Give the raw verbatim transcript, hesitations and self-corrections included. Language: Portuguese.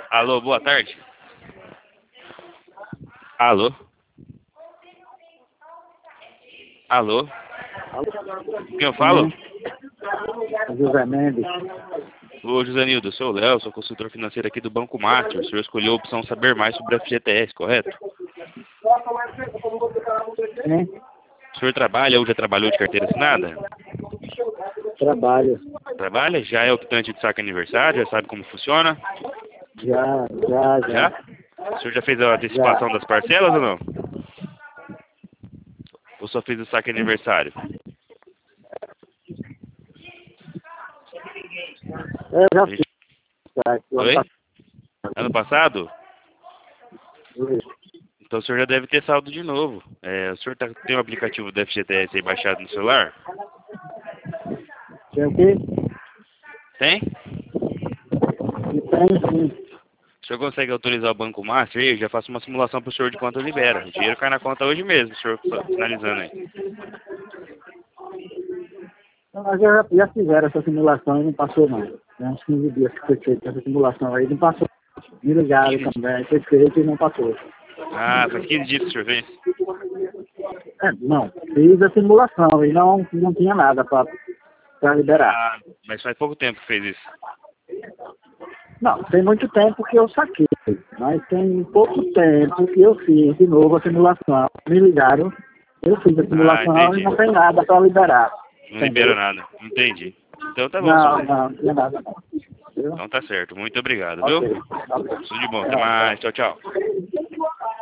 Alô, boa tarde. Alô? Alô? Quem eu falo? José Mendes. Ô, José Nildo, eu sou o Léo, sou consultor financeiro aqui do Banco Master. O senhor escolheu a opção saber mais sobre a F G T S, correto? Sim, O senhor trabalha ou já trabalhou de carteira assinada? trabalho. Trabalha? Já é optante de saque aniversário? Já sabe como funciona? Já, já, já. Já? O senhor já fez a antecipação das parcelas ou não? Ou só fez o saque aniversário? Eu já A fiz. gente... Tá, o ano Oi? passado. Ano passado? Então o senhor já deve ter saldo de novo. É, o senhor tá, tem o aplicativo do F G T S aí baixado no celular? Tem o quê? Tem? E tem, sim. O senhor consegue autorizar o Banco Master aí? Eu já faço uma simulação pro senhor de quanto libera. O dinheiro cai na conta hoje mesmo, o senhor finalizando aí. Não, mas já, já fizeram essa simulação e não passou, não. Tem uns quinze dias que foi feita essa simulação aí, não passou. Me ligaram quinze também, foi feito e não passou. Ah, faz quinze dias que o senhor fez? É, não, fiz a simulação e não, não tinha nada para liberar. Ah, mas faz pouco tempo que fez isso. Não, tem muito tempo que eu saquei, mas tem pouco tempo que eu fiz de novo a simulação. Me ligaram, eu fiz a Ah, simulação e entendi. não tem nada para liberar. Não Entendeu? libera nada. Entendi. Então tá bom, Não, senhor. não, não tem nada não. Entendeu? Então tá certo. Muito obrigado, viu? Ok, ok. Tudo de bom. Até Tchau, mais. tchau. Tchau, tchau.